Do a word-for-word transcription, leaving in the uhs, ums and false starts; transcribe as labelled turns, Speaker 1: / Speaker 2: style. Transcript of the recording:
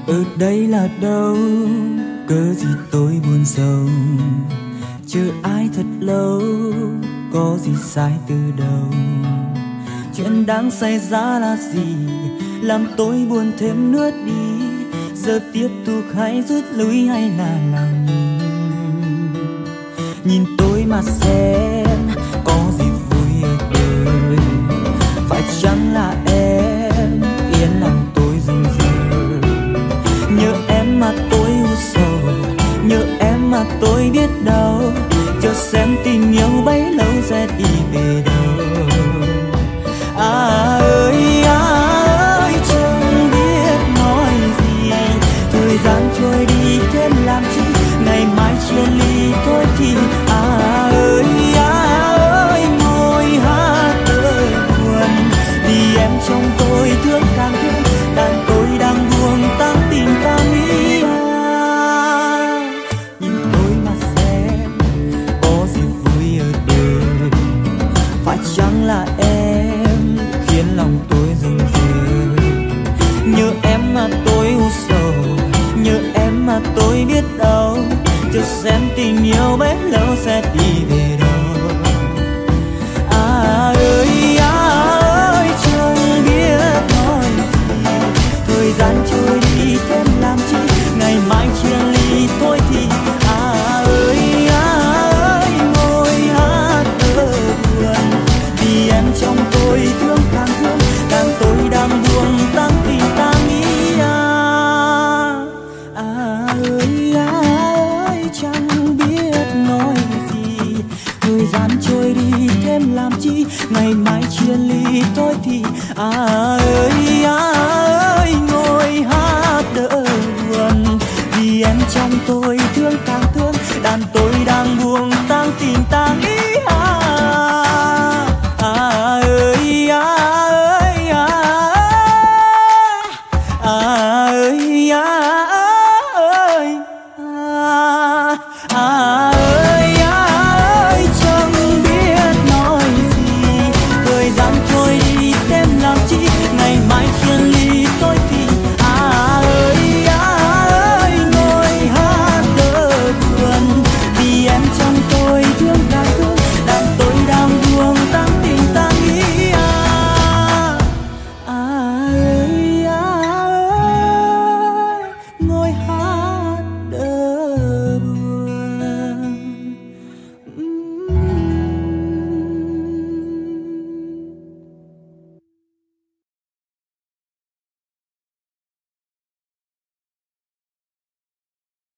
Speaker 1: Ở đây là đâu, cớ gì tôi buồn rầu, chờ ai thật lâu, có gì sai từ đầu. Chuyện đang xảy ra là gì, làm tôi buồn thêm nữa đi. Giờ tiếp tục hay rút lui hay là làm nhìn, nhìn tôi mà xem có gì vui ở đời. Phải chăng là em yên lòng tôi dừng giờ, nhớ em mà tôi u sầu, nhớ em mà tôi biết đâu, chờ xem tình yêu bấy lâu sẽ đi về đâu. À ơi à ơi chẳng biết nói gì, thời gian trôi đi thêm làm chi, ngày mai chia ly thôi thì. À ơi à ơi ngồi hát đời buồn, vì em trong tôi thương càng thương, đàn tôi đang buông tan tình ta nghĩ. À, nhìn tôi mà xem có gì vui ở đời, phải chăng là em khiến lòng tôi rừng rời. Nhớ em mà tôi u sầu, nhớ em mà tôi biết đâu, chờ xem tình yêu bấy lâu sẽ đi về đâu. À ơi à ơi chẳng biết nói gì, thời gian trôi đi thêm làm chi, ngày mai chia ly thôi thì. À ơi à ơi ngồi hát thơ buồn, vì em trong tôi thương càng thương, càng tôi đang buông tăng tình ta nghĩ. À, à ơi à ơi chẳng biết nói gì, thời gian trôi đi thêm làm chi, ngày mai chia ly thôi thì. À ơi à ơi ngồi hát đỡ buồn, vì em trong tôi thương càng thương, đàn tôi đang buông tăng tình ta nghĩ. À, à ơi à ơi à ơi à ơi à, à, à.